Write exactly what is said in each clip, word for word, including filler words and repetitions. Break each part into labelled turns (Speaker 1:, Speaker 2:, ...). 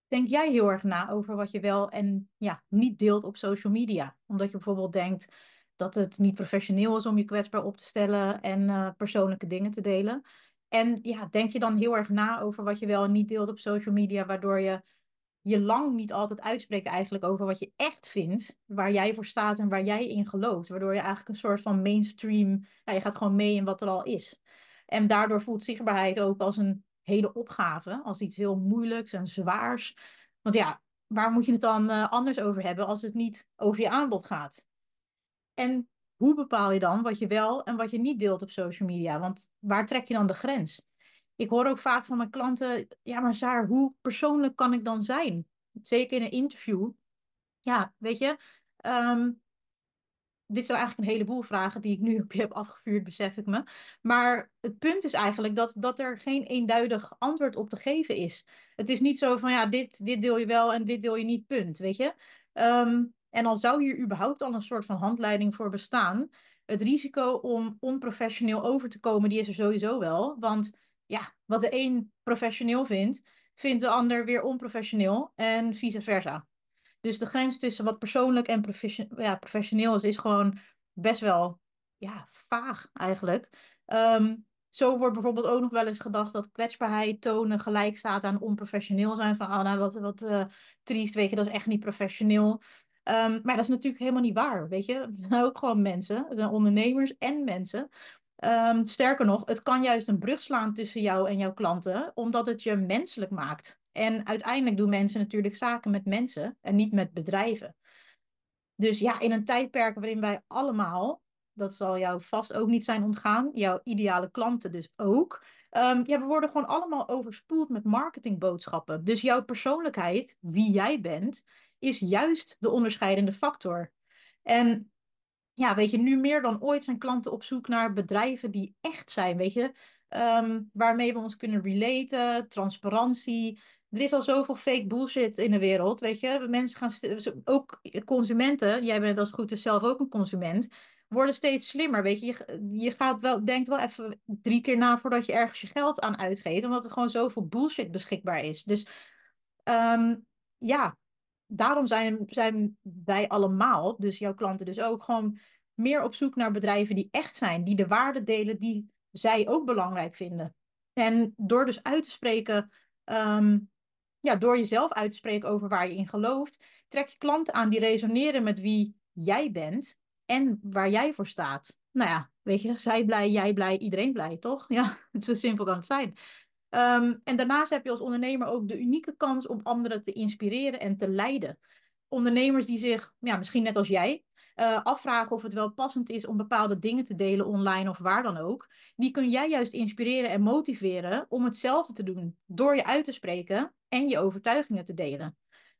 Speaker 1: denk jij heel erg na over wat je wel en ja, niet deelt op social media? Omdat je bijvoorbeeld denkt dat het niet professioneel is om je kwetsbaar op te stellen en eh, persoonlijke dingen te delen. En ja, denk je dan heel erg na over wat je wel en niet deelt op social media, waardoor je je lang niet altijd uitspreekt eigenlijk over wat je echt vindt, waar jij voor staat en waar jij in gelooft, waardoor je eigenlijk een soort van mainstream, ja, je gaat gewoon mee in wat er al is. En daardoor voelt zichtbaarheid ook als een hele opgave, als iets heel moeilijks en zwaars. Want ja, waar moet je het dan eh, anders over hebben als het niet over je aanbod gaat? En hoe bepaal je dan wat je wel en wat je niet deelt op social media? Want waar trek je dan de grens? Ik hoor ook vaak van mijn klanten, ja, maar Saar, hoe persoonlijk kan ik dan zijn? Zeker in een interview. Ja, weet je, ehm, dit zijn eigenlijk een heleboel vragen die ik nu op je heb afgevuurd, besef ik me. Maar het punt is eigenlijk dat, dat er geen eenduidig antwoord op te geven is. Het is niet zo van, ja, dit, dit deel je wel en dit deel je niet, punt, weet je. Ehm, en al zou hier überhaupt al een soort van handleiding voor bestaan, het risico om onprofessioneel over te komen, die is er sowieso wel. Want ja, wat de een professioneel vindt, vindt de ander weer onprofessioneel en vice versa. Dus de grens tussen wat persoonlijk en profession ja, professioneel is, is gewoon best wel ja, vaag eigenlijk. Ehm, Zo wordt bijvoorbeeld ook nog wel eens gedacht dat kwetsbaarheid tonen gelijk staat aan onprofessioneel zijn. Van, ah, nou, wat, wat eh, triest, weet je, dat is echt niet professioneel. Ehm, maar dat is natuurlijk helemaal niet waar, weet je. We zijn ook gewoon mensen, we zijn ondernemers en mensen. Ehm, sterker nog, het kan juist een brug slaan tussen jou en jouw klanten, omdat het je menselijk maakt. En uiteindelijk doen mensen natuurlijk zaken met mensen en niet met bedrijven. Dus ja, in een tijdperk waarin wij allemaal, dat zal jou vast ook niet zijn ontgaan, jouw ideale klanten dus ook. Ehm, ja, we worden gewoon allemaal overspoeld met marketingboodschappen. Dus jouw persoonlijkheid, wie jij bent, is juist de onderscheidende factor. En ja, weet je, nu meer dan ooit zijn klanten op zoek naar bedrijven die echt zijn, weet je, Ehm, waarmee we ons kunnen relaten, transparantie. Er is al zoveel fake bullshit in de wereld, weet je. Mensen gaan, st- ook consumenten, jij bent als het goed is zelf ook een consument, worden steeds slimmer, weet je. Je, je gaat wel, denkt wel even drie keer na voordat je ergens je geld aan uitgeeft, omdat er gewoon zoveel bullshit beschikbaar is. Dus ehm, ja, daarom zijn, zijn wij allemaal, dus jouw klanten dus ook, gewoon meer op zoek naar bedrijven die echt zijn, die de waarden delen die zij ook belangrijk vinden. En door dus uit te spreken, ehm, ja, door jezelf uit te spreken over waar je in gelooft, trek je klanten aan die resoneren met wie jij bent en waar jij voor staat. Nou ja, weet je, zij blij, jij blij, iedereen blij, toch? Ja, het zo simpel kan het zijn. Ehm, en daarnaast heb je als ondernemer ook de unieke kans om anderen te inspireren en te leiden. Ondernemers die zich, ja, misschien net als jij, eh, afvragen of het wel passend is om bepaalde dingen te delen online of waar dan ook, die kun jij juist inspireren en motiveren om hetzelfde te doen door je uit te spreken en je overtuigingen te delen.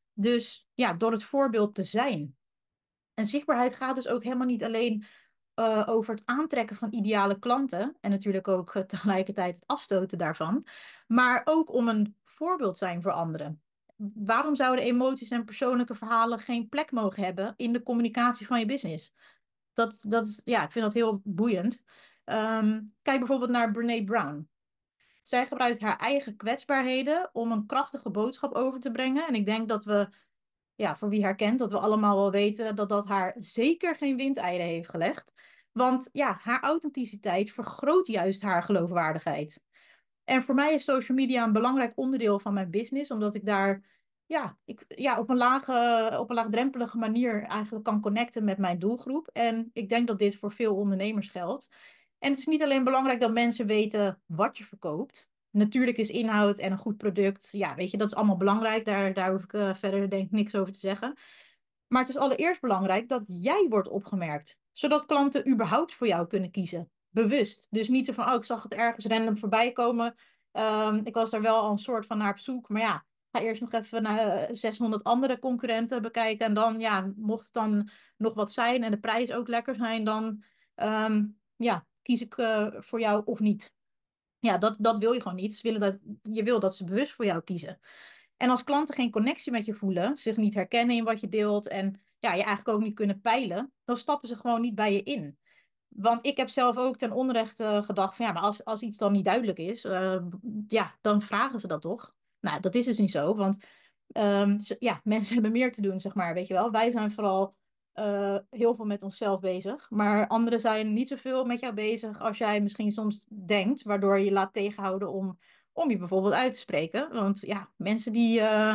Speaker 1: Dus ja, door het voorbeeld te zijn. En zichtbaarheid gaat dus ook helemaal niet alleen eh, over het aantrekken van ideale klanten en natuurlijk ook eh, tegelijkertijd het afstoten daarvan, maar ook om een voorbeeld zijn voor anderen. Waarom zouden emoties en persoonlijke verhalen geen plek mogen hebben in de communicatie van je business? Dat, dat, ja, ik vind dat heel boeiend. Ehm, kijk bijvoorbeeld naar Brené Brown. Zij gebruikt haar eigen kwetsbaarheden om een krachtige boodschap over te brengen. En ik denk dat we, ja, voor wie haar kent, dat we allemaal wel weten dat dat haar zeker geen windeieren heeft gelegd. Want ja, haar authenticiteit vergroot juist haar geloofwaardigheid. En voor mij is social media een belangrijk onderdeel van mijn business, omdat ik daar ja, ik, ja, op een lage, op een laagdrempelige manier eigenlijk kan connecten met mijn doelgroep. En ik denk dat dit voor veel ondernemers geldt. En het is niet alleen belangrijk dat mensen weten wat je verkoopt. Natuurlijk is inhoud en een goed product, ja, weet je, dat is allemaal belangrijk. Daar, daar hoef ik eh, verder denk ik niks over te zeggen. Maar het is allereerst belangrijk dat jij wordt opgemerkt, zodat klanten überhaupt voor jou kunnen kiezen. Bewust. Dus niet zo van, oh, ik zag het ergens random voorbij komen. Ehm, ik was daar wel al een soort van naar op zoek. Maar ja, ga eerst nog even naar eh, zeshonderd andere concurrenten bekijken. En dan, ja, mocht het dan nog wat zijn en de prijs ook lekker zijn, dan ehm, ja, kies ik eh, voor jou of niet. Ja, dat, dat wil je gewoon niet. Ze willen dat, je wil dat ze bewust voor jou kiezen. En als klanten geen connectie met je voelen, zich niet herkennen in wat je deelt en ja, je eigenlijk ook niet kunnen peilen, dan stappen ze gewoon niet bij je in. Want ik heb zelf ook ten onrechte gedacht van ja, maar als, als iets dan niet duidelijk is, eh, ja, dan vragen ze dat toch? Nou, dat is dus niet zo, want Um, z- ja, mensen hebben meer te doen, zeg maar, weet je wel. Wij zijn vooral eh, heel veel met onszelf bezig. Maar anderen zijn niet zoveel met jou bezig als jij misschien soms denkt, waardoor je je laat tegenhouden om, om je bijvoorbeeld uit te spreken. Want ja, mensen die eh,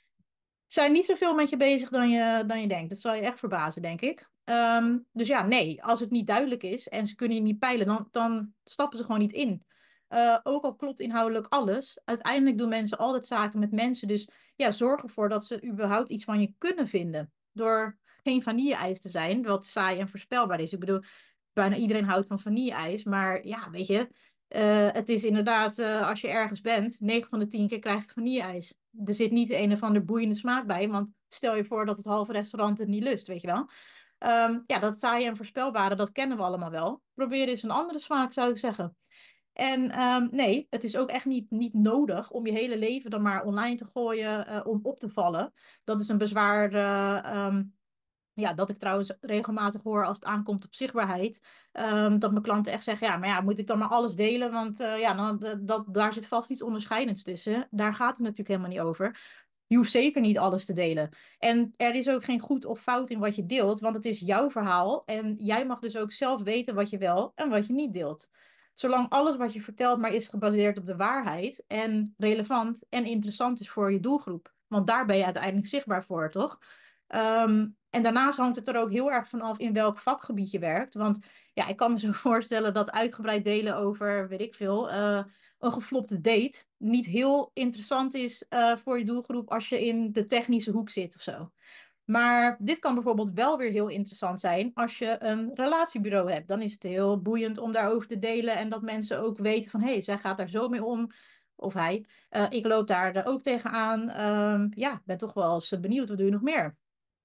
Speaker 1: zijn niet zoveel met je bezig dan je, dan je denkt. Dat zal je echt verbazen, denk ik. Ehm, dus ja, nee, als het niet duidelijk is en ze kunnen je niet peilen, dan, dan stappen ze gewoon niet in. Eh, ook al klopt inhoudelijk alles, uiteindelijk doen mensen altijd zaken met mensen. Dus ja, zorg ervoor dat ze überhaupt iets van je kunnen vinden. Door geen vanille-ijs te zijn, wat saai en voorspelbaar is. Ik bedoel, bijna iedereen houdt van vanille-ijs. Maar ja, weet je, eh, het is inderdaad, eh, als je ergens bent, negen van de tien keer krijg je vanille-ijs. Er zit niet een of ander boeiende smaak bij, want stel je voor dat het halve restaurant het niet lust, weet je wel. Ehm, ja, dat saaie en voorspelbare, dat kennen we allemaal wel. Probeer eens een andere smaak, zou ik zeggen. En ehm, nee, het is ook echt niet, niet nodig om je hele leven dan maar online te gooien eh, om op te vallen. Dat is een bezwaar eh, ehm, ja, dat ik trouwens regelmatig hoor als het aankomt op zichtbaarheid. Ehm, dat mijn klanten echt zeggen, ja, maar ja, moet ik dan maar alles delen? Want eh, ja, dan, eh, dat, daar zit vast iets onderscheidends tussen. Daar gaat het natuurlijk helemaal niet over. Je hoeft zeker niet alles te delen. En er is ook geen goed of fout in wat je deelt, want het is jouw verhaal. En jij mag dus ook zelf weten wat je wel en wat je niet deelt. Zolang alles wat je vertelt maar is gebaseerd op de waarheid en relevant en interessant is voor je doelgroep. Want daar ben je uiteindelijk zichtbaar voor, toch? Ehm, en daarnaast hangt het er ook heel erg vanaf in welk vakgebied je werkt. Want ja, ik kan me zo voorstellen dat uitgebreid delen over, weet ik veel, eh, een geflopte date niet heel interessant is eh, voor je doelgroep als je in de technische hoek zit of zo. Maar dit kan bijvoorbeeld wel weer heel interessant zijn als je een relatiebureau hebt. Dan is het heel boeiend om daarover te delen en dat mensen ook weten van hé, hey, zij gaat daar zo mee om. Of hij, eh, ik loop daar ook tegenaan. Ehm ja, ben toch wel eens benieuwd, wat doe je nog meer?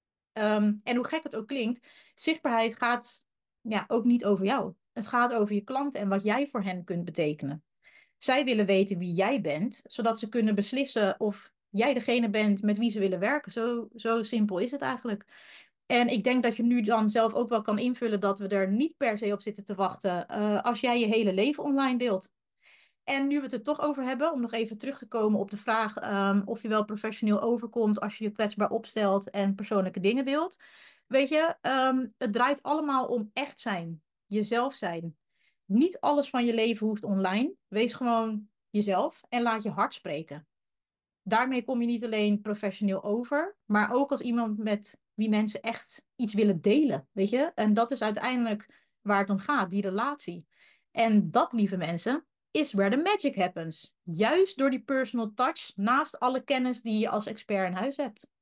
Speaker 1: Ehm, en hoe gek het ook klinkt, zichtbaarheid gaat ja, ook niet over jou. Het gaat over je klanten en wat jij voor hen kunt betekenen. Zij willen weten wie jij bent, zodat ze kunnen beslissen of jij degene bent met wie ze willen werken. Zo, zo simpel is het eigenlijk. En ik denk dat je nu dan zelf ook wel kan invullen dat we er niet per se op zitten te wachten eh, als jij je hele leven online deelt. En nu we het er toch over hebben, om nog even terug te komen op de vraag ehm, of je wel professioneel overkomt als je je kwetsbaar opstelt en persoonlijke dingen deelt. Weet je, ehm, het draait allemaal om echt zijn, jezelf zijn. Niet alles van je leven hoeft online. Wees gewoon jezelf en laat je hart spreken. Daarmee kom je niet alleen professioneel over, maar ook als iemand met wie mensen echt iets willen delen, weet je? En dat is uiteindelijk waar het om gaat, die relatie. En dat, lieve mensen, is where the magic happens. Juist door die personal touch, naast alle kennis die je als expert in huis hebt.